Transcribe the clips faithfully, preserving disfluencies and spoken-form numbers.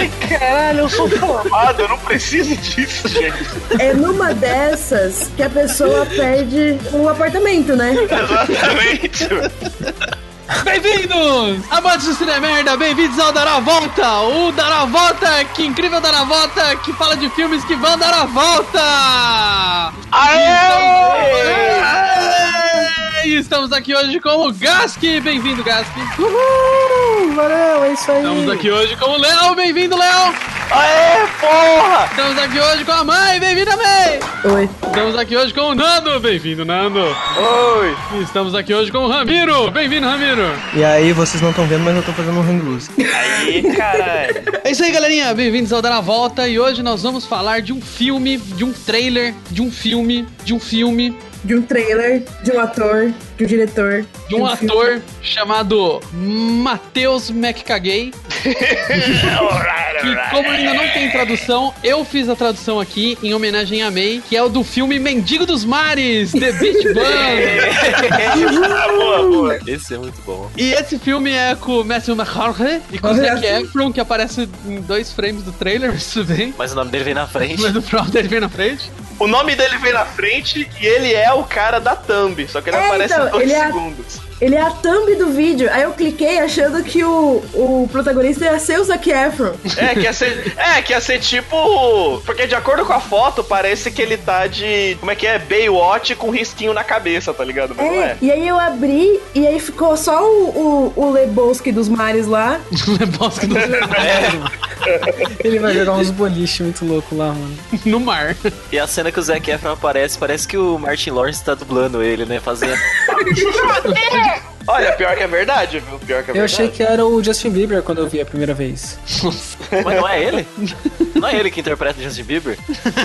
Ai, caralho, eu sou formado, eu não preciso disso, gente. É numa dessas que a pessoa perde um apartamento, né? Exatamente. Bem-vindos, amantes do cinema merda, bem-vindos ao Dar a Volta, o Dar a Volta, que incrível Dar a Volta, que fala de filmes que vão dar a volta! Aê! E estamos aqui hoje com o Gaski, bem-vindo Gaski. Uhul, valeu, é isso aí. Estamos aqui hoje com o Léo, bem-vindo Léo. Aê, porra! Estamos aqui hoje com a mãe, bem-vinda mãe. Oi. Estamos aqui hoje com o Nando, bem-vindo Nando. Oi! E estamos aqui hoje com o Ramiro, bem-vindo Ramiro. E aí, vocês não estão vendo, mas eu tô fazendo um hang loose. Aí, caralho. É isso aí, galerinha. Bem-vindos ao Dar a Volta. E hoje nós vamos falar de um filme, de um trailer, de um filme, de um filme, De um trailer, de um ator, de um diretor. de um um ator filme. chamado Matheus McCagay. Que, como ainda não tem tradução, eu fiz a tradução aqui em homenagem a May, que é o do filme Mendigo dos Mares, The Beach Bum. Boa, boa. Esse é muito bom. E esse filme é com o Matthew McConaughey e com o Zac Efron, que aparece em dois frames do trailer, mas tudo bem. Mas o nome dele vem na frente. Mas o final dele vem na frente. O nome dele vem na frente e ele é o cara da thumb, só que ele É, aparece então, em dois ele é- segundos. Ele é a thumb do vídeo. Aí eu cliquei achando que o, o protagonista ia ser o Zac Efron. É, que ia ser, é, que ia ser tipo... Porque de acordo com a foto, parece que ele tá de... Como é que é? Baywatch com risquinho na cabeça, tá ligado? Mas não É, é. e aí eu abri e aí ficou só o, o, o Lebowski dos mares lá. Lebowski do Ele vai jogar uns boliches muito louco lá, mano. no mar. E a cena que o Zac Efron aparece, parece que o Martin Lawrence tá dublando ele, né? Fazendo. Olha, pior que é verdade, viu? Pior que é Eu verdade. achei que era o Justin Bieber quando eu vi a primeira vez. Mas não é ele? Não é ele que interpreta o Justin Bieber?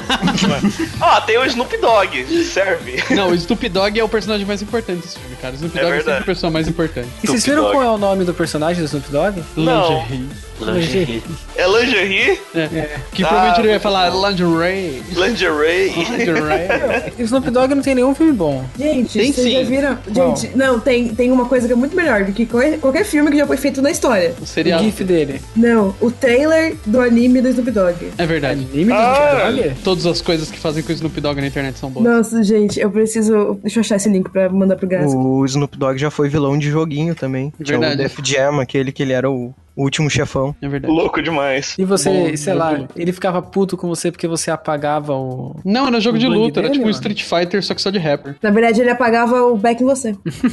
Ó, tem o Snoop Dogg, serve. Não, o Snoop Dogg é o personagem mais importante desse filme, cara. O Snoop É Dogg é, verdade. sempre a pessoa mais importante. E vocês Snoop viram Dogg. qual é o nome do personagem do Snoop Dogg? Não. Lingerie. Lingerie. É lingerie? É. Que Ah, provavelmente ele vai muito falar bom. lingerie. Lingerie. Lingerie. O Snoop Dogg não tem nenhum filme bom. Gente, Tem vocês sim. já viram? Qual? Gente, não, tem, tem uma coisa que é muito melhor do que qualquer, qualquer filme que já foi feito na história. O O serial. gif dele. Não, o trailer do anime do Snoop Dogg. É verdade. Anime do Ah, Snoop Dogg? Todas as coisas que fazem com o Snoop Dogg na internet são boas. Nossa, gente, eu preciso. Deixa eu achar esse link pra mandar pro Gas. O Snoop Dogg já foi vilão de joguinho também. Tinha Verdade. o Def Jam, aquele que ele era o o último chefão. É verdade. Louco demais. E você, Bom, sei lá, bom. ele ficava puto com você porque você apagava o... Não, era jogo O de bang luta, era dele, tipo um mano? Street Fighter, só que só de rapper. Na verdade, ele apagava o back em você.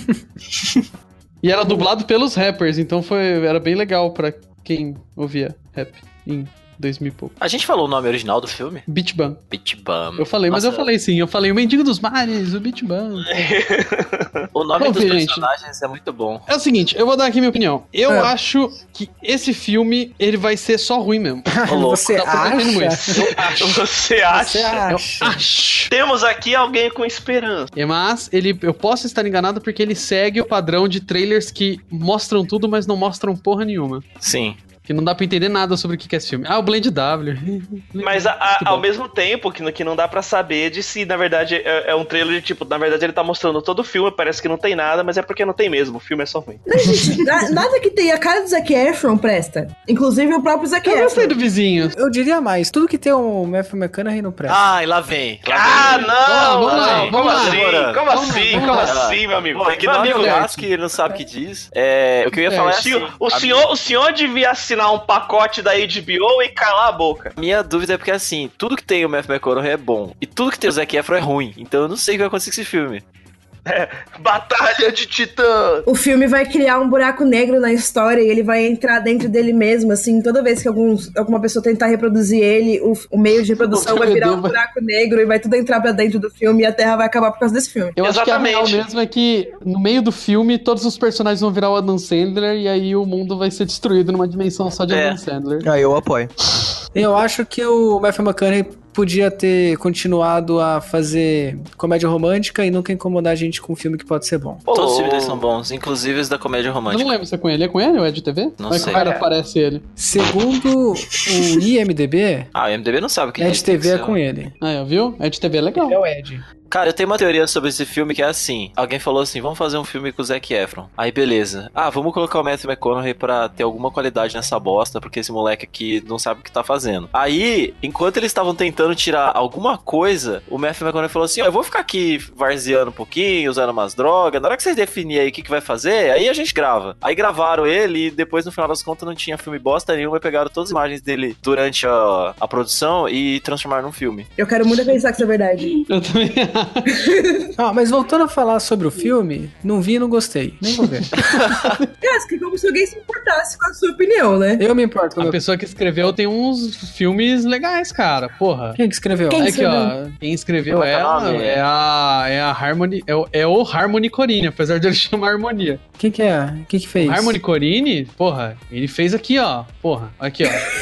E era dublado pelos rappers, então foi, era bem legal pra quem ouvia rap em dois mil e pouco. A gente falou o nome original do filme? Beach Bum. Beach Bum. Eu falei, mas Nossa, eu falei sim, eu falei o Mendigo dos Mares, o Beach Bum. O nome Vamos dos ver, gente. personagens é muito bom. É o seguinte, eu vou dar aqui minha opinião. Eu Ah. acho que esse filme, ele vai ser só ruim mesmo. Ô, louco. Você Tá prometendo acha? isso. Eu acho. Você acha? Você acha? Eu acho. Temos aqui alguém com esperança. É, Mas ele, eu posso estar enganado porque ele segue o padrão de trailers que mostram tudo, mas não mostram porra nenhuma. Sim. Que não dá pra entender nada sobre o que que é esse filme. Ah, o Blend W. Mas a- a- Muito ao bom. mesmo tempo que, no- que não dá pra saber de se, na verdade, é, é um trailer de tipo, na verdade ele tá mostrando todo o filme, parece que não tem nada, mas é porque não tem mesmo, o filme é só ruim. Não, gente, na- nada que tenha a cara do Zac Efron presta. Inclusive o próprio Zac Eu gostei Efron. do vizinho. Eu diria mais, tudo que tem o Matthew McConaughey não presta. Ai, lá vem. Lá Ah, vem. não! Vamos lá, não, vamos como lá. assim? Vamos Como lá, assim? vamos Como lá. assim, meu amigo? Bom, Meu ignora amigo, o Leite. Gas, que ele não sabe o que diz. É, o que eu ia É, falar é o, assim... senhor, o, a senhor, o senhor devia assinar um pacote da H B O e calar a boca. Minha dúvida é porque, assim, tudo que tem o Matthew McConaughey é bom. E tudo que tem o Zac Efron é ruim. Então eu não sei o que vai acontecer com esse filme. Batalha de Titã! O filme vai criar um buraco negro na história e ele vai entrar dentro dele mesmo, assim, toda vez que alguns, alguma pessoa tentar reproduzir ele, o, o meio de reprodução O vai virar um filme vai- buraco negro e vai tudo entrar pra dentro do filme e a Terra vai acabar por causa desse filme. Eu acho que a real Exatamente. mesmo é que no meio do filme todos os personagens vão virar o Adam Sandler e aí o mundo vai ser destruído numa dimensão só de É. Adam Sandler. Ah, eu apoio. Eu acho que o Matthew McConaughey podia ter continuado a fazer comédia romântica e nunca incomodar a gente com um filme que pode ser bom. Todos os Ô, filmes dele são bons, inclusive os da comédia Eu romântica. não lembro se é com ele. É com ele ou é de T V? Não Ou é que sei. o cara aparece ele? Segundo o I M D B, Ah, o M D B não sabe o que é de T V é com ele. Ah, é, viu? É de T V é legal. É o Ed. Cara, eu tenho uma teoria sobre esse filme que é assim. Alguém falou assim, vamos fazer um filme com o Zac Efron. Aí beleza. Ah, vamos colocar o Matthew McConaughey pra ter alguma qualidade nessa bosta, porque esse moleque aqui não sabe o que tá fazendo. Aí, enquanto eles estavam tentando tirar alguma coisa, o Matthew McConaughey falou assim, ó, eu vou ficar aqui varzeando um pouquinho, usando umas drogas, na hora que vocês definirem aí o que, que vai fazer, aí a gente grava. Aí gravaram ele e depois, no final das contas, não tinha filme bosta nenhuma e pegaram todas as imagens dele durante a, a produção e transformaram num filme. Eu quero muito pensar que isso é verdade. Eu também Ah, mas voltando a falar sobre o filme, não vi e não gostei. Nem vou ver. Cara, que como se alguém se importasse com a sua opinião, né? Eu me importo com a A minha... pessoa que escreveu tem uns filmes legais, cara. Porra. Quem que escreveu? Quem? Aqui, escreveu? ó. Quem escreveu Como é que é o ela nome? é a, é a Harmony. É o, é o Harmony Corine, apesar de ele chamar Harmonia. Quem que é? Quem que fez? O Harmony Corine, porra, ele fez aqui, ó. Porra, aqui,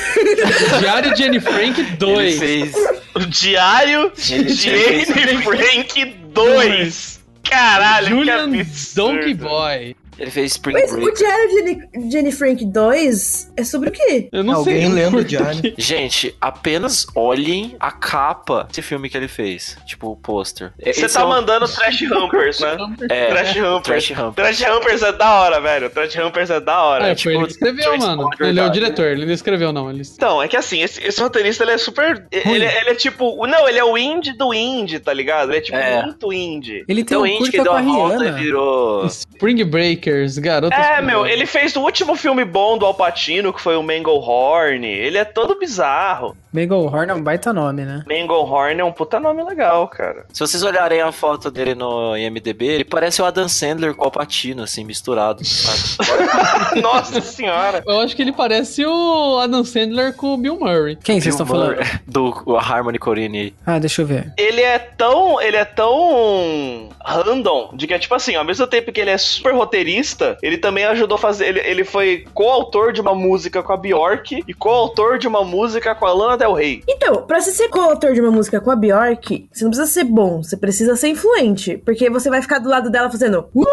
ó. Diário de Anne Frank dois. Ele fez... O Diário Ele de fez- Anne Frank dois. Caralho, Julian que absurdo. Donkey Boy. Ele fez Spring Mas o Break. Diário de Anne- de Anne Frank dois é sobre o quê? Eu não Alguém sei. lendo o por diário. quê. Gente, apenas olhem a capa desse filme que ele fez. Tipo, o pôster. Você Esse tá é um- mandando Trash Humpers, né? É, Trash Humpers. Trash Humpers. Trash Humpers é da hora, velho. Trash Humpers é da hora. É, Tipo, foi ele que escreveu, Trace mano. Hunter, Ele é o tá? diretor, ele não escreveu, não. Ele... Então, é que assim, esse, esse roteirista, ele é super... Ele, ele é tipo... Não, ele é o indie do indie, tá ligado? Ele é tipo É. muito indie. Ele tem Então, um o Indy que curta deu com a a volta e Rihanna. virou... Spring Breakers, garoto. É, meu, ele fez o último filme bom do Al Pacino, que foi o Manglehorn. Ele é todo bizarro. Manglehorn é um baita nome, né? Manglehorn é um puta nome legal, cara. Se vocês olharem a foto dele no I M D B, ele parece o Adam Sandler com o Al Pacino, assim, misturado, sabe? Nossa senhora. Eu acho que ele parece o Adam Sandler com o Bill Murray. Quem vocês estão falando? Do o Harmony Corine aí. Ah, deixa eu ver. Ele é tão... Ele é tão... random, de que é tipo assim, ao mesmo tempo que ele é super roteirista, ele também ajudou a fazer... Ele, ele foi coautor de uma música com a Bjork e coautor de uma música com a Lana Del Rey. Então, pra você ser coautor de uma música com a Bjork, você não precisa ser bom, você precisa ser influente. Porque você vai ficar do lado dela fazendo... Uh, uh,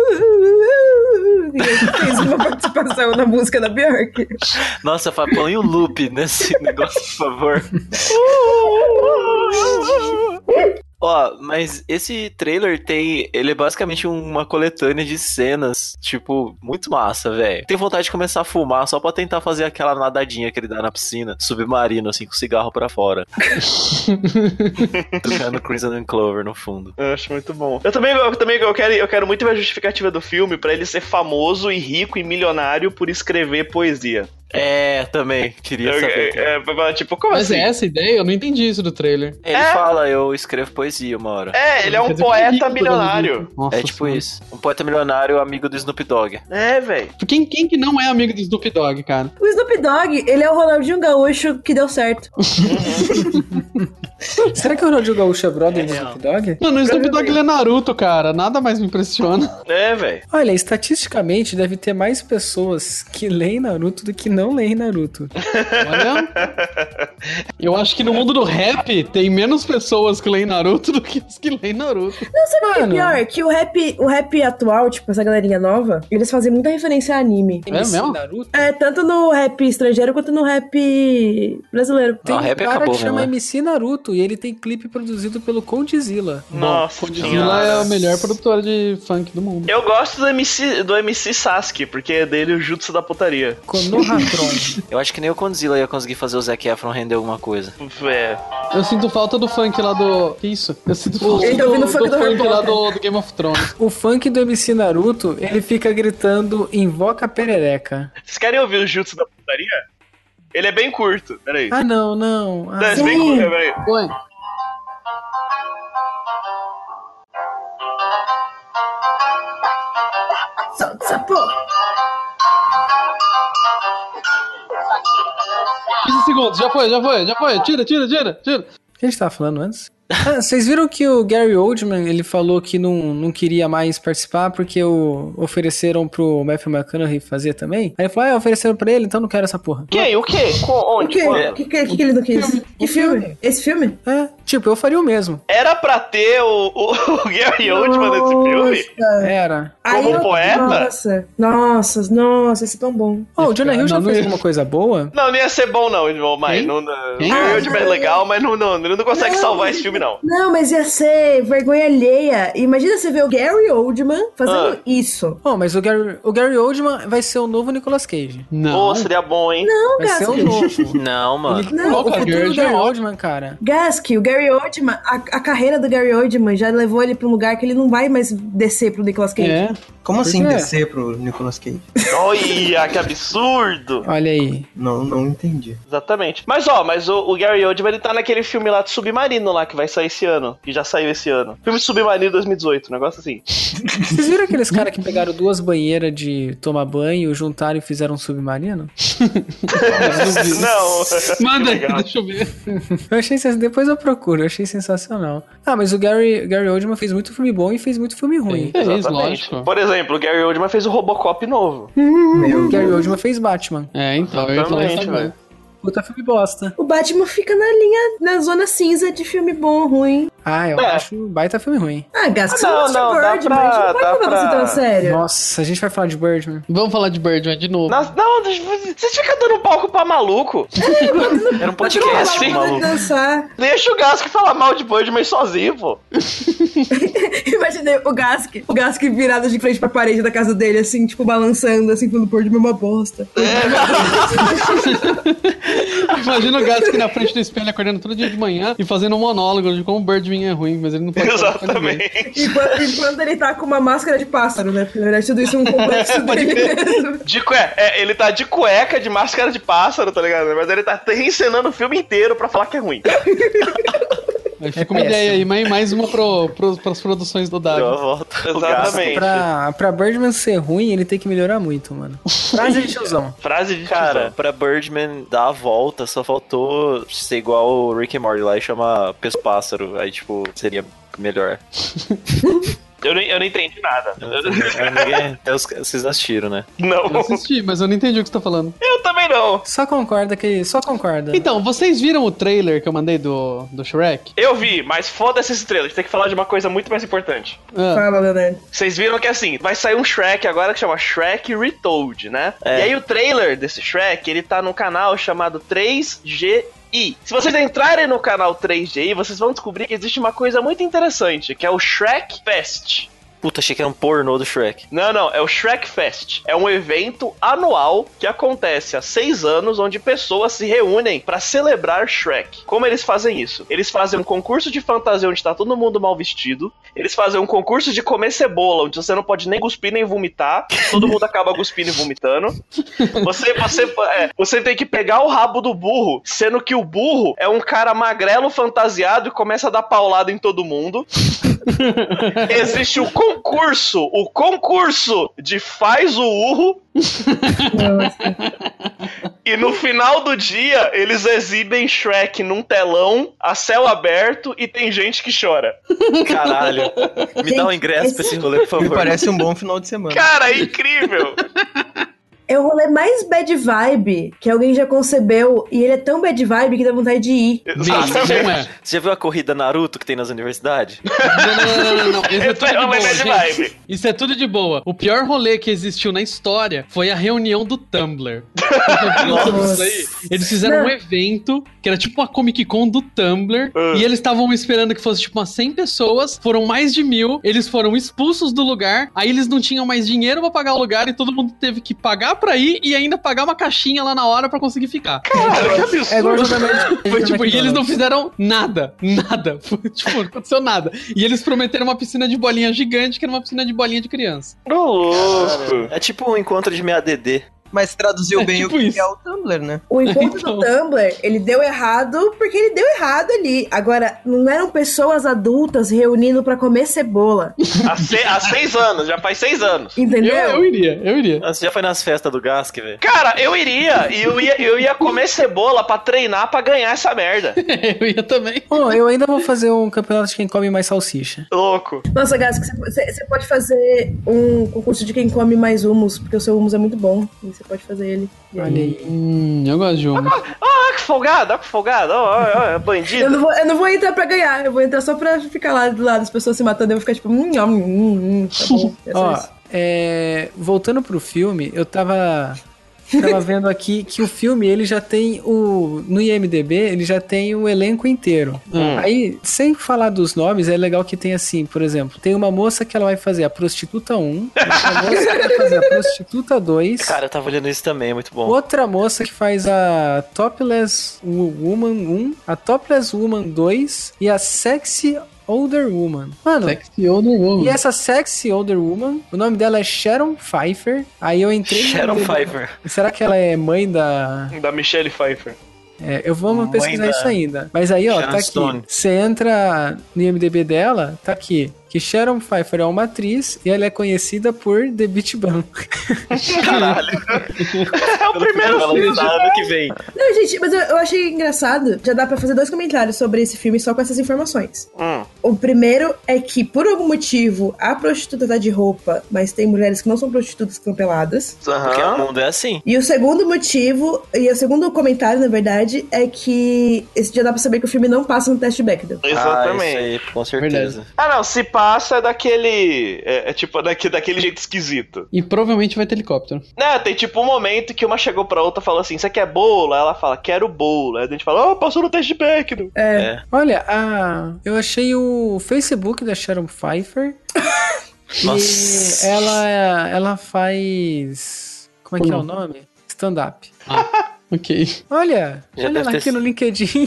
uh, uh, e ele fez uma participação na música da Bjork. Nossa, Fá, põe um loop nesse negócio, por favor. Ó, mas esse trailer tem... Ele é basicamente uma coletânea de cenas, tipo, muito massa, velho. Tem vontade de começar a fumar só pra tentar fazer aquela nadadinha que ele dá na piscina, submarino, assim, com o cigarro pra fora. Tocando Crimson and Clover no fundo. Eu acho muito bom. Eu também, eu também eu quero, eu quero muito ver a justificativa do filme pra ele ser famoso e rico e milionário por escrever poesia. É, também, queria saber. É, é, é, tipo, como Mas assim? é essa a ideia? Eu não entendi isso do trailer. Ele É. fala, eu escrevo poesia uma hora. É, ele é um Quer dizer que ele poeta rico, milionário. Nossa É tipo senhora. isso. Um poeta milionário, amigo do Snoop Dogg. É, velho. Quem, quem que não é amigo do Snoop Dogg, cara? O Snoop Dogg, ele é o Ronaldinho Gaúcho que deu certo. Será que o Ronaldinho Gaúcho é brother do Snoop Dogg? Mano, o Snoop Dogg ele é Naruto, cara. Nada mais me impressiona. É, velho. Olha, estatisticamente deve ter mais pessoas que leem Naruto do que não leem Naruto. Olha. Eu acho que no mundo do rap tem menos pessoas que leem Naruto do que as que leem Naruto. Não, sabe o que é Mano. pior? Que o rap, o rap atual, tipo, essa galerinha nova, eles fazem muita referência a anime. É mesmo? Naruto? É, tanto no rap estrangeiro quanto no rap brasileiro. Tem Não, um rap cara acabou que chama mesmo, né? M C Naruto e ele tem clipe produzido pelo Condzilla. Nossa Godzilla senhora. é a melhor produtora de funk do mundo. Eu gosto do M C, do M C Sasuke, porque é dele o jutsu da putaria. Konohatron. Eu acho que nem o Condzilla ia conseguir fazer o Zac Efron render alguma coisa. É. Eu sinto falta do funk lá do... Que isso? Eu sinto falta Ele tá ouvindo do, funk do Harry lá Potter. do, do Game of Thrones. O funk do M C Naruto, ele fica gritando invoca perereca. Vocês querem ouvir o jutsu da putaria? Ele é bem curto, peraí. Ah, não, não. Ah, Não, é bem sim. curto, peraí. Oi. Solta essa porra. quinze segundos, já foi, já foi, já foi. Tira, tira, tira, tira. o que a gente tava falando antes? Ah, vocês viram que o Gary Oldman, ele falou que não, não queria mais participar porque o, ofereceram pro Matthew McConaughey fazer também? Aí ele falou, ah, ofereceram pra ele, então não quero essa porra. Quem? O quê? Co- O Onde? quê? Quando? O que, que, que ele não quis? Que filme? Esse filme? É, Tipo, eu faria o mesmo. Era pra ter o, o, o Gary Oldman nesse filme? Era. Como eu- poeta? Nossa, nossa, nossa, isso é tão bom. Oh, o Jonah Hill já Não, não fez ia. alguma coisa boa? Não, não ia ser bom não, irmão, mas Quem? não, não, Quem? o Gary Oldman é legal, mas não, não, ele não consegue Não. salvar esse filme não. Não, mas ia ser vergonha alheia. Imagina você ver o Gary Oldman fazendo Ah. isso. Oh, mas o Gary, o Gary Oldman vai ser o novo Nicolas Cage. Não. Pô, seria bom, hein? Não, Vai ser o Gask. novo. Não, mano. Ele, Não, não, o cara, futuro Gary do Gary já- Oldman, cara. Gask, o Gary Oldman, a, a carreira do Gary Oldman já levou ele pra um lugar que ele não vai mais descer pro Nicolas Cage. É. Como Por assim quê? descer pro Nicolas Cage? Olha, que absurdo! Olha aí. Não, não entendi. Exatamente. Mas ó, mas o, o Gary Oldman, ele tá naquele filme lá de Submarino lá, que vai sair esse ano, que já saiu esse ano. Filme de Submarino dois mil e dezoito, um negócio assim. Vocês viram aqueles caras que pegaram duas banheiras de tomar banho, juntaram e fizeram um submarino? Não. Manda aí, Legal. deixa eu ver. Eu achei sens- depois eu procuro, eu achei sensacional. Ah, mas o Gary, Gary Oldman fez muito filme bom e fez muito filme ruim. É isso, Exatamente. lógico. Por exemplo, o Gary Oldman fez o Robocop novo. O Gary Oldman fez Batman. É, então, eu ia falar isso Exatamente, também. velho. Puta filme bosta. O Batman fica na linha, na zona cinza de filme bom, ruim. Ah, eu É. acho um baita filme ruim. Ah, Gask, você Ah, não não, gosta não, de dá Birdman, pra- a gente não pode dá levar você pra- tão sério. Nossa, a gente vai falar de Birdman. Vamos falar de Birdman de novo. Não, não, vocês ficam dando palco pra maluco. Era um Não podcast, vai maluco. dançar. Deixa o Gask falar mal de Birdman sozinho, pô. Imaginei o Gask, o Gask virado de frente pra parede da casa dele, assim, tipo, balançando, assim, falando, Birdman é uma bosta. Imagina o Gask na frente do espelho acordando todo dia de manhã e fazendo um monólogo de como o Birdman é ruim, mas ele não pode falar pra ninguém. Exatamente. Enquanto, enquanto ele tá com uma máscara de pássaro, né? Porque na verdade tudo isso é um complexo dele mesmo. De cueca, é, ele tá de cueca, de máscara de pássaro, tá ligado? Mas ele tá reencenando o filme inteiro pra falar que é ruim. Aí fica uma péssimo. ideia aí, mais mais uma pro, pro, pras produções do Deu a Davi. volta. Exatamente. Pra, pra Birdman ser ruim, ele tem que melhorar muito, mano. Frase de tiozão. Frase de Cara, tiozão. pra Birdman dar a volta, só faltou ser igual o Rick and Morty lá e chamar Peso Pássaro. Aí, tipo, seria melhor. Eu nem, eu não entendi nada. Ninguém- é os- Vocês assistiram, né? Não, Eu assisti, mas eu não entendi o que você tá falando. eu também não. Só concorda que. Só concorda. Então, vocês viram o trailer que eu mandei do, do Shrek? Eu vi, mas foda-se esse trailer. A gente tem que falar de uma coisa muito mais importante. Ah, Fala, Leonardo. Vocês viram que assim, vai sair um Shrek agora que chama Shrek Retold, né? É. E aí o trailer desse Shrek, ele tá num canal chamado três G I. Se vocês entrarem no canal três G I, vocês vão descobrir que existe uma coisa muito interessante, que é o Shrek Fest. Puta, achei que era um pornô do Shrek. Não, não, é o Shrek Fest. É um evento anual que acontece há seis anos, onde pessoas se reúnem pra celebrar Shrek. Como eles fazem isso? Eles fazem um concurso de fantasia onde tá todo mundo mal vestido. Eles fazem um concurso de comer cebola, onde você não pode nem cuspir nem vomitar. Todo mundo acaba cuspindo e vomitando. Você, você, é, você tem que pegar o rabo do burro, sendo que o burro é um cara magrelo fantasiado e começa a dar paulada em todo mundo. Existe o concurso, o concurso de faz o urro. E no final do dia, eles exibem Shrek num telão, a céu aberto, e tem gente que chora. Caralho. Me dá um ingresso pra esse rolê, por Me favor. parece um bom final de semana. Cara, é incrível! É o rolê mais bad vibe que alguém já concebeu, e ele é tão bad vibe que dá vontade de ir. bem, não é. Você já viu a corrida Naruto que tem nas universidades? Não, não, não, não, não, não. Isso é Esse tudo de é uma boa, bad gente. vibe. Isso é tudo de boa. O pior rolê que existiu na história foi a reunião do Tumblr. Vocês viram sobre isso aí? Eles fizeram Não. um evento que era tipo uma Comic Con do Tumblr Ah. e eles estavam esperando que fosse tipo umas cem pessoas, foram mais de mil, eles foram expulsos do lugar, aí eles não tinham mais dinheiro pra pagar o lugar e todo mundo teve que pagar pra ir e ainda pagar uma caixinha lá na hora pra conseguir ficar. Cara, que absurdo. É igual jogar Magic. Foi tipo, e eles não fizeram nada, nada. Foi, tipo, não aconteceu nada. E eles prometeram uma piscina de bolinha gigante, que era uma piscina de bolinha de criança. Ô, louco. É tipo um encontro de meia D D. Mas traduziu É bem tipo o que isso. é o Tumblr, né? O encontro Então. do Tumblr, ele deu errado porque ele deu errado ali. Agora, não eram pessoas adultas reunindo pra comer cebola. Há, se- há seis anos, já faz seis anos. Entendeu? Eu, eu iria, eu iria. Você já foi nas festas do Gask, velho? Cara, eu iria, e eu ia, eu ia comer cebola pra treinar pra ganhar essa merda. Eu ia também. Pô, eu ainda vou fazer um campeonato de quem come mais salsicha. Louco. Nossa, Gask, você- você você pode fazer um concurso de quem come mais humus, porque o seu humus é muito bom. você pode fazer ele. E Olha aí... aí. Hum, eu gosto de uma. Ah, que folgado, ó, que folgado, ó, ó, ó, bandido. Eu não, vou, eu não vou entrar pra ganhar, eu vou entrar só pra ficar lá do lado das pessoas se matando, eu vou ficar tipo, hum, hum, hum, hum, tá bom. É só Ó, isso. é, voltando pro filme, eu tava, tava vendo aqui que o filme, ele já tem o... No I M D B, ele já tem o elenco inteiro. Hum. Aí, sem falar dos nomes, é legal que tem assim, por exemplo, tem uma moça que ela vai fazer a Prostituta um, outra moça que vai fazer a Prostituta dois, Cara, eu tava olhando isso também, é muito bom. outra moça que faz a Topless Woman um, a Topless Woman dois e a Sexy Older Woman. Mano, Sexy Older Woman. e essa Sexy Older Woman, o nome dela é Sharon Pfeiffer. Aí eu entrei... no Sharon I M D B. Pfeiffer. Será que ela é mãe da... Da Michelle Pfeiffer. É, eu vou Mãe pesquisar da isso ainda. Mas aí, ó, Sharon tá aqui. Stone. Você entra no I M D B dela, tá aqui. Que Sharon Pfeiffer é uma atriz e ela é conhecida por The Beach Bum. Caralho. É o primeiro filme. ano que vem. Não, gente, mas eu, eu achei engraçado. Já dá pra fazer dois comentários sobre esse filme só com essas informações. Hum. O primeiro é que, por algum motivo, a prostituta tá de roupa, mas tem mulheres que não são prostitutas que estão peladas. Porque o Aham. mundo é assim. E o segundo motivo, e o segundo comentário, na verdade, é que esse já dá pra saber que o filme não passa no teste de Bechdel. Ah, Exatamente. isso aí, com certeza. Ah, não, se passa é daquele. É, é tipo daqui, daquele jeito esquisito. E provavelmente vai ter helicóptero. Né, tem tipo um momento que uma chegou pra outra e falou assim: você quer bolo? Aí ela fala: quero bolo. Aí a gente fala: ó, oh, passou no teste de Bechdel. É. Olha, a... eu achei o Facebook da Sharon Pfeiffer. Nossa. E ela, ela faz... Como é que é o Não. nome? Stand-up. Ok. Olha, Já olha deve lá ter aqui no LinkedIn.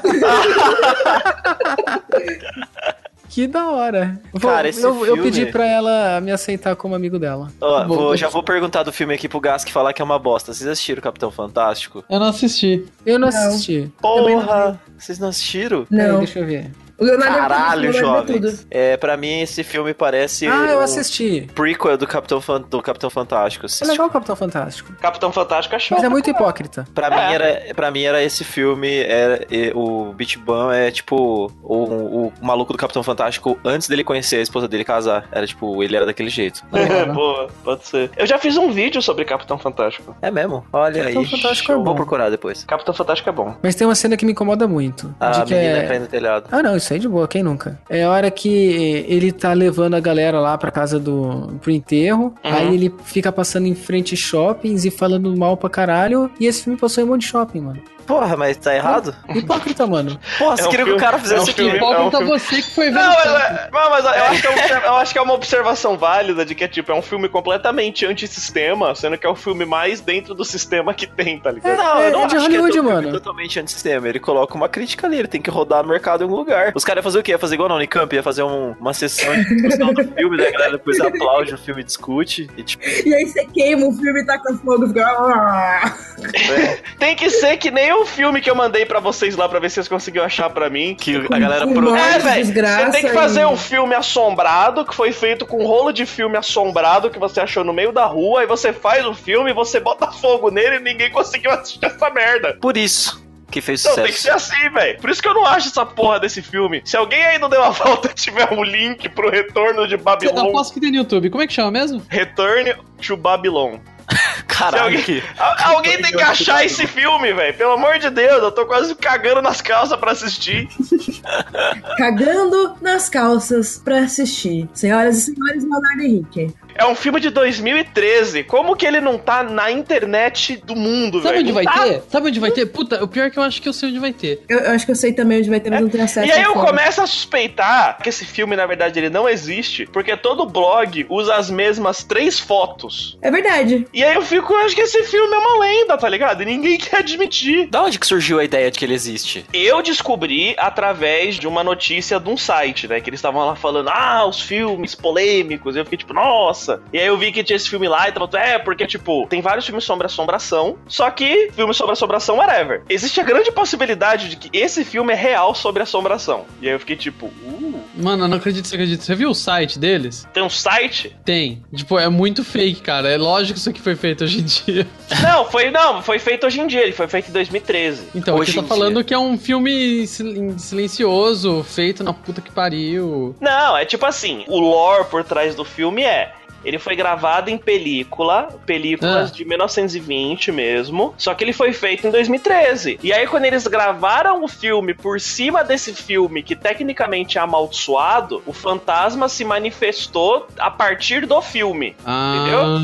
Que da hora. Vou- Cara, esse eu, eu filme- pedi pra ela me aceitar como amigo dela. Ó, Bom, vou- eu- já vou perguntar do filme aqui pro Gas que falar que é uma bosta. Vocês assistiram Capitão Fantástico? Eu não assisti. Eu não Não. assisti. Também não Porra! Vocês não assistiram? Peraí, Não. deixa eu ver. O Leonardo Caralho, o Leonardo vê jovens. É, pra mim esse filme parece Ah, eu o assisti. prequel do Capitão, Fan- do Capitão Fantástico. É legal o Capitão Fantástico. Capitão Fantástico é show. Mas é muito hipócrita. Pra, É. mim era, pra mim era esse filme, era, e- o Beach Bum é tipo o, o maluco do Capitão Fantástico antes dele conhecer a esposa dele e casar. Era tipo, ele era daquele jeito. Boa, pode ser. Eu já fiz um vídeo sobre Capitão Fantástico. É mesmo? Olha Capitão aí. Fantástico é Show. Vou bom. procurar depois. Capitão Fantástico é bom. Mas tem uma cena que me incomoda muito. A de que menina é... caindo no telhado. Ah, não, isso aí de boa, quem nunca? É a hora que ele tá levando a galera lá pra casa do... pro enterro, aí ele fica passando em frente shoppings e falando mal pra caralho, e esse filme passou em um monte de shopping, mano. Porra, mas tá errado? Hipócrita, mano. Porra, você É um queria que filme- o cara é fizesse um isso filme- aqui? é um Hipócrita filme- você que foi ver Não, no mas, shopping. é- não, mas eu, acho que é um- eu acho que é uma observação válida de que é tipo, é um filme completamente antissistema, sendo que é o filme mais dentro do sistema que tem, tá ligado? Não, É- eu não é de acho Hollywood, que é to- mano. totalmente antissistema. Ele coloca uma crítica ali, ele tem que rodar no mercado em algum lugar. Os caras iam fazer o quê? Ia fazer igual na Unicamp, ia fazer um- uma sessão de discussão do filme, daí a galera depois aplaude o filme e discute. E tipo, E aí você queima o filme e tá com fogo. Fica... "Ah". Tem que ser que nem o filme que eu mandei pra vocês lá pra ver se vocês conseguiram achar pra mim. que a galera Com pro... mais É, velho, desgraça você tem que fazer e- um filme assombrado, que foi feito com um rolo de filme assombrado que você achou no meio da rua, aí você faz o filme, você bota fogo nele e ninguém conseguiu assistir essa merda. Por isso que fez Não, sucesso. tem que ser assim, velho. Por isso que eu não acho essa porra desse filme. Se alguém aí não deu uma volta e tiver um link pro Retorno de Eu Babylon, aposto que tem no YouTube. Como é que chama mesmo? Return to Babylon. Se Caralho, alguém, que... Al- alguém tem que achar esse filme, velho. Pelo amor de Deus, eu tô quase cagando nas calças pra assistir. Cagando nas calças pra assistir. Senhoras e senhores, Leonardo Henrique. É um filme de dois mil e treze. Como que ele não tá na internet do mundo, velho? Sabe onde vai Não tá. ter? Sabe onde vai ter? Puta, o pior é que eu acho que eu sei onde vai ter. Eu, eu acho que eu sei também onde vai ter, mas não tenho acesso E aí ao eu fórum. começo a suspeitar que esse filme, na verdade, ele não existe, porque todo blog usa as mesmas três fotos. É verdade. E aí eu fico, eu acho que esse filme é uma lenda, tá ligado? E ninguém quer admitir. Da onde que surgiu a ideia de que ele existe? Eu descobri através de uma notícia de um site, né? Que eles estavam lá falando, ah, os filmes polêmicos. E eu fiquei tipo, nossa. E aí eu vi que tinha esse filme lá e tava, é, porque, tipo, tem vários filmes sobre assombração. Só que filme sobre assombração, whatever. Existe a grande possibilidade de que esse filme é real sobre assombração. E aí eu fiquei tipo, uh, Mano, eu não acredito que você acredita. Você viu o site deles? tem um site? Tem. Tipo, é muito fake, cara. É lógico que isso aqui foi feito hoje em dia. Não, foi, não, foi feito hoje em dia. Ele foi feito em dois mil e treze. Então, Hoje aqui tá em falando dia. que é um filme sil- silencioso, feito na puta que pariu. Não, é tipo assim, o lore por trás do filme é... Ele foi gravado em película, películas Ah. de mil novecentos e vinte mesmo, só que ele foi feito em dois mil e treze. E aí quando eles gravaram o filme por cima desse filme, que tecnicamente é amaldiçoado, o fantasma se manifestou a partir do filme. Ah.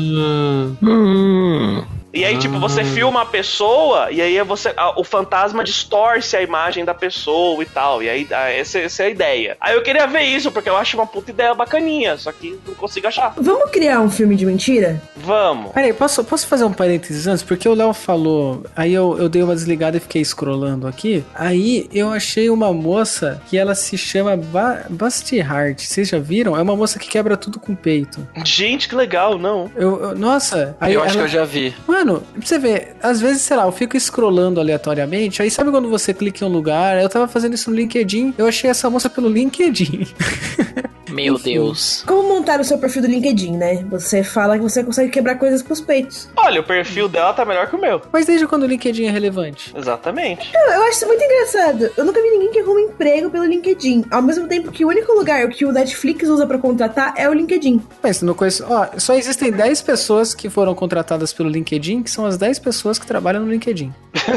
E aí, tipo, você filma a pessoa e aí você, a, o fantasma distorce a imagem da pessoa e tal. E aí, a, essa, essa é a ideia. Aí eu queria ver isso, porque eu acho uma puta ideia bacaninha, só que não consigo achar. Vamos criar um filme de mentira? Vamos. Peraí, posso, posso fazer um parênteses antes? Porque o Léo falou, aí eu, eu dei uma desligada e fiquei scrollando aqui. Aí eu achei uma moça que ela se chama ba Basti Hart. Vocês já viram? É uma moça que quebra tudo com o peito. Gente, que legal, não. Eu, eu- nossa, aí Eu acho ela- que eu já vi. Mano, pra você ver, às vezes, sei lá, eu fico scrollando aleatoriamente, aí sabe quando você clica em um lugar? Eu tava fazendo isso no LinkedIn, eu achei essa moça pelo LinkedIn. Meu Enfim. Deus. Como montar o seu perfil do LinkedIn, né? Você fala que você consegue quebrar coisas com os peitos. Olha, o perfil dela tá melhor que o meu. Mas desde quando o LinkedIn é relevante? Exatamente. Eu, eu acho isso muito engraçado. Eu nunca vi ninguém que arruma emprego pelo LinkedIn. Ao mesmo tempo que o único lugar que o Netflix usa pra contratar é o LinkedIn. Mas não conheço. Ó, só existem dez pessoas que foram contratadas pelo LinkedIn, que são as dez pessoas que trabalham no LinkedIn.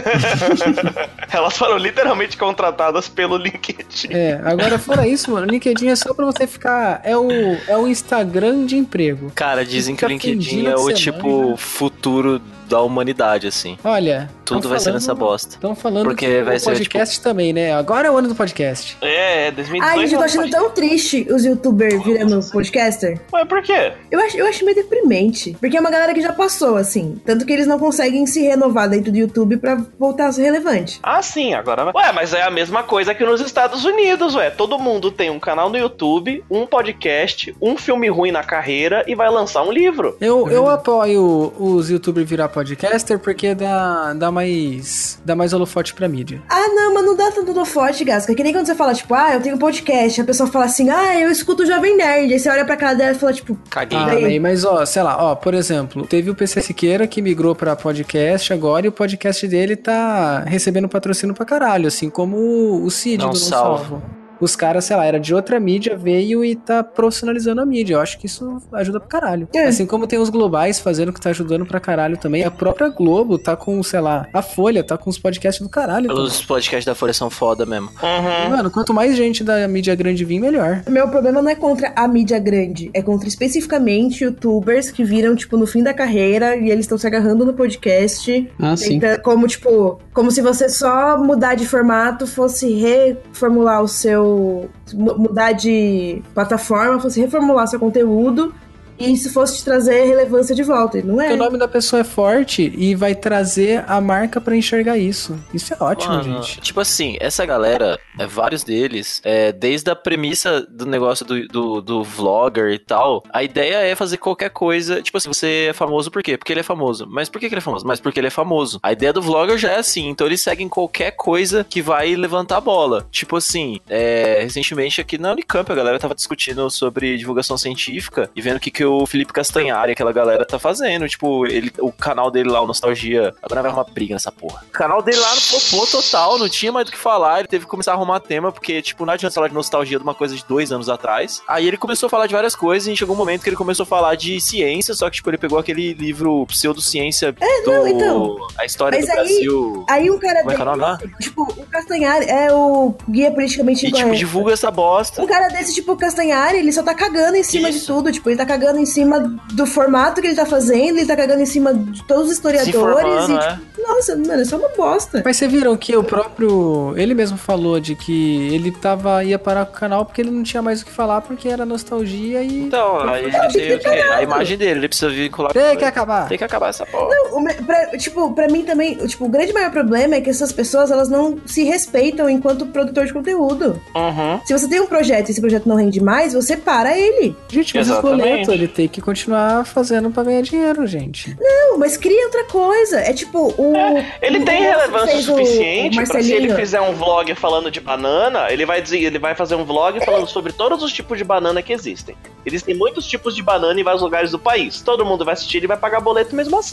Elas foram literalmente contratadas pelo LinkedIn. É, agora fora isso, mano, o LinkedIn é só pra você ficar. É o, é o Instagram de emprego. Cara, dizem que o Fica LinkedIn fingindo é que o você tipo manja. futuro da humanidade, assim. Olha. Tudo tão vai ser falando- nessa bosta. Estão falando Porque que vai o ser, podcast também, né? Agora é o ano do podcast. É, dois mil e Ai, dezoito. gente, eu tô achando tão triste os youtubers virando podcaster. Mas por quê? Eu acho, eu acho meio deprimente. Porque é uma galera que já passou, assim. Tanto que eles não conseguem se renovar dentro do YouTube pra voltar a ser relevante. Ah, sim, agora vai. Ué, mas é a mesma coisa que nos Estados Unidos, ué. Todo mundo tem um canal no YouTube, um podcast, um filme ruim na carreira e vai lançar um livro. Eu, eu apoio os youtubers virar podcaster porque dá, dá mais. dá mais holofote pra mídia. Ah, não, mas não dá tanto holofote, Gasca. Que nem quando você fala, tipo, ah, eu tenho um podcast. A pessoa fala assim, ah, eu escuto o Jovem Nerd. Aí você olha pra cara dela e fala, tipo, Caguei. Ah, Daí- bem, mas ó, sei lá, ó, por exemplo, teve o P C Siqueira que migrou pra podcast agora e o podcast dele tá recebendo patrocínio pra caralho, assim como o Cid Não do Não Salvo. Salvo. Os caras, sei lá, era de outra mídia, veio e tá profissionalizando a mídia. Eu acho que isso ajuda pra caralho. É. Assim como tem os globais fazendo que tá ajudando pra caralho também. A própria Globo tá com, sei lá, a Folha tá com os podcasts do caralho. também. Os podcasts da Folha são foda mesmo. Uhum. Mano, quanto mais gente da mídia grande vir, melhor. meu problema não é contra a mídia grande. É contra especificamente youtubers que viram, tipo, no fim da carreira e eles estão se agarrando no podcast. Ah, sim. Tenta- como, tipo, como se você só mudar de formato fosse reformular o seu. mu- mudar de plataforma, fosse reformular seu conteúdo e isso fosse te trazer relevância de volta. E não é. Porque o nome da pessoa é forte e vai trazer a marca pra enxergar isso. Isso é ótimo, Mano, gente. tipo assim, essa galera, é, vários deles, é, desde a premissa do negócio do, do, do vlogger e tal, a ideia é fazer qualquer coisa. Tipo assim, você é famoso por quê? Porque ele é famoso. Mas por que que ele é famoso? Mas porque ele é famoso. A ideia do vlogger já é assim, então eles seguem qualquer coisa que vai levantar a bola. Tipo assim, é, recentemente aqui na Unicamp a galera tava discutindo sobre divulgação científica e vendo o que, que o Felipe Castanhari, aquela galera, tá fazendo. Tipo, ele, o canal dele lá, o Nostalgia. Agora vai arrumar briga nessa porra. O canal dele lá no popô total, não tinha mais do que falar. Ele teve que começar a arrumar tema, porque, tipo, não adianta falar de nostalgia de uma coisa de dois anos atrás. Aí ele começou a falar de várias coisas e chegou um momento que ele começou a falar de ciência, só que, tipo, ele pegou aquele livro Pseudociência do. não, então. A história Mas do aí- Brasil. Aí um cara Como é que é o nome lá? desse, tipo, o Castanhari é o guia politicamente E, tipo, incorreto. divulga essa bosta. Um cara desse, tipo, o Castanhari, ele só tá cagando em cima Isso. de tudo. Tipo, ele tá cagando em cima do formato que ele tá fazendo, ele tá cagando em cima de todos os Se historiadores. informando, E, é. tipo, nossa, mano, isso é uma bosta. Mas vocês viram que o próprio. Ele mesmo falou de que ele tava, ia parar com o canal porque ele não tinha mais o que falar, porque era nostalgia e. Então, aí a gente tem o quê? A imagem dele, ele precisa vincular. Tem que acabar. Tem que acabar essa porra. O me- pra- tipo, pra mim também, tipo, o grande maior problema é que essas pessoas, elas não se respeitam enquanto produtor de conteúdo. Uhum. Se você tem um projeto e esse projeto não rende mais, você para ele. Gente, mas o Exatamente. boleto ele tem que continuar fazendo pra ganhar dinheiro, gente. Não, mas cria outra coisa. É tipo, o... Ele o- tem o- relevância fez o- suficiente o pra se ele Marcelinho. fizer um vlog falando de banana, ele vai dizer, ele vai fazer um vlog falando sobre todos os tipos de banana que existem. Existem muitos tipos de banana em vários lugares do país. Todo mundo vai assistir e vai pagar boleto mesmo assim.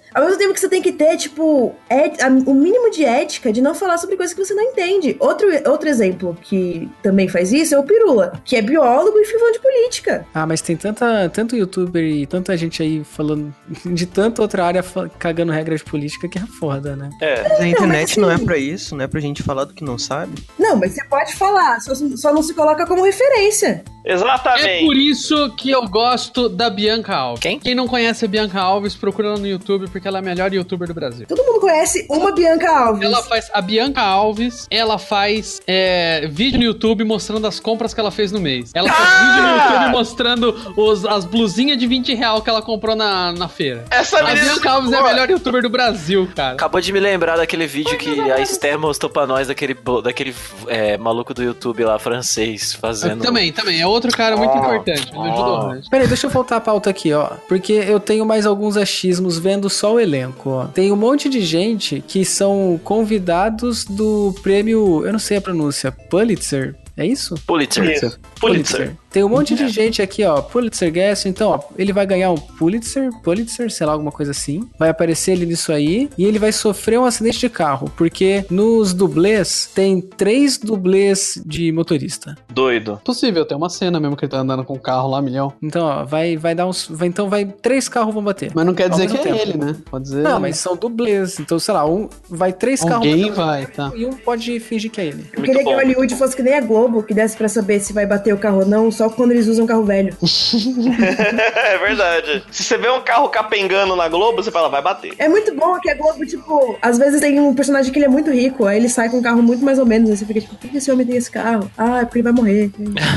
Ao mesmo tempo que você tem que ter, tipo, é, a, o mínimo de ética de não falar sobre coisas que você não entende. Outro, outro exemplo que também faz isso é o Pirula, que é biólogo e fica falando de política. Ah, mas tem tanta, tanto youtuber e tanta gente aí falando de tanta outra área fa- cagando regras de política que é foda, né? É. Mas a internet mas assim- não é pra isso, não é pra gente falar do que não sabe. Não, mas você pode falar, só, só não se coloca como referência. Exatamente. É por isso que eu gosto da Bianca Alves. Quem? Quem não conhece a Bianca Alves, procura ela no YouTube, porque ela é a melhor youtuber do Brasil. Todo mundo conhece uma Bianca Alves. Ela faz, a Bianca Alves, ela faz é, vídeo no YouTube mostrando as compras que ela fez no mês. Ela faz Ah! vídeo no YouTube mostrando os, as blusinhas de vinte reais que ela comprou na, na feira. Essa A menina Bianca Alves é a melhor youtuber do Brasil, cara. Acabou de me lembrar daquele vídeo que a Esther mostrou pra nós, daquele, bo- daquele é, maluco do YouTube lá, francês, fazendo... Também, também. É outro cara muito Oh, importante. Me ajudou oh. bastante. Peraí, deixa eu voltar a pauta aqui, ó. Porque eu tenho mais alguns achismos vendo só o elenco, ó. Tem um monte de gente que são convidados do prêmio, eu não sei a pronúncia, Pulitzer. É isso? Pulitzer. Isso. Pulitzer. Tem um monte de gente aqui, ó. Pulitzer Guest. Então, ó, ele vai ganhar um Pulitzer, Pulitzer, sei lá, alguma coisa assim. Vai aparecer ele nisso aí. E ele vai sofrer um acidente de carro. Porque nos dublês, tem três dublês de motorista. Doido. Possível, tem uma cena mesmo que ele tá andando com o carro lá, milhão. Então, ó, vai, vai dar uns. Vai, então, vai. Três carros vão bater. Mas não quer Ao dizer que mesmo é tempo. ele, né? Pode dizer. Não, mas são dublês. Então, sei lá, um. Vai três carros Alguém batendo vai, tá. e um pode fingir que é ele. Eu queria que bom. o Hollywood fosse que nem a Globo, que desse pra saber se vai bater o carro ou não, só quando eles usam carro velho. É verdade. Se você vê um carro capengando na Globo, você fala, vai bater. É muito bom que a Globo, tipo, às vezes tem um personagem que ele é muito rico, aí ele sai com um carro muito mais ou menos, aí você fica tipo, por que esse homem tem esse carro? Ah, é porque ele vai morrer.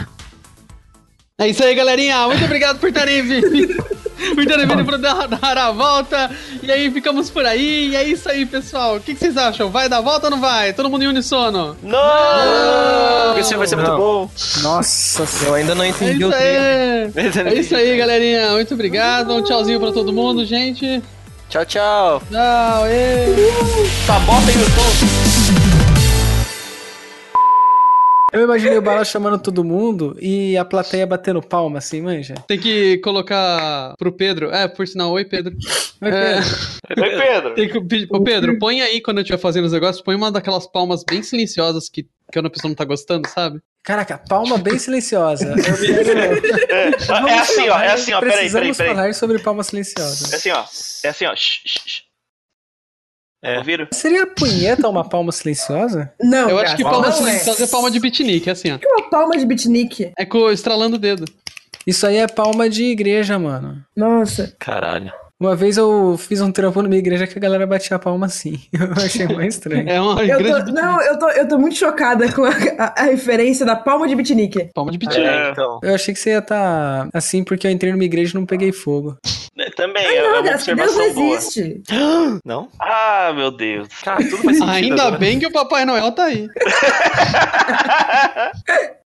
É isso aí, galerinha. Muito obrigado por terem vindo. Por terem vindo pra dar, dar a volta. E aí, ficamos por aí. E é isso aí, pessoal. O que, que vocês acham? Vai dar a volta ou não vai? Todo mundo em unissono? Não! Esse filme vai ser muito Não. bom. Nossa Eu ainda não É entendi isso o trailer. aí. É isso aí, galerinha. Muito obrigado. Um tchauzinho pra todo mundo, gente. Tchau, tchau. Tchau. Ê. Tá, bota aí no YouTube. Eu imaginei o Bala chamando todo mundo e a plateia batendo palma, assim, manja. Tem que colocar pro Pedro. É, por sinal, oi, Pedro. Oi, É, Pedro. Oi, Pedro. tem que pedir. Ô, Pedro, põe aí quando eu estiver fazendo os negócios, põe uma daquelas palmas bem silenciosas que, que quando a pessoa não tá gostando, sabe? Caraca, palma bem silenciosa. Eu quero... É, é assim, ó. É assim, ó. Peraí, peraí, Precisamos peraí. falar sobre palma É silenciosa. assim, ó. É assim, ó. Shh, shh, shh. É. Ouviram? Seria punheta uma palma silenciosa? Não, Eu acho que Gato, palma não silenciosa é palma de beatnik, é assim, ó. é. Uma palma de beatnik. É com estralando o dedo. Isso aí é palma de igreja, mano. Nossa. Caralho. Uma vez eu fiz um trampo numa igreja que a galera batia a palma assim. Eu achei mais estranho. É uma Eu grande tô, beatnik. não, eu tô, eu tô muito chocada com a, a- a referência da palma de beatnik. Palma de beatnik. É. então. Eu achei que você ia estar assim porque eu entrei numa igreja e não peguei fogo. É, também, Ai, é não, uma Gato, Deus não observação boa. existe. Não? Ah, meu Deus. Cara, tudo faz sentido Ainda agora. bem que o Papai Noel tá aí.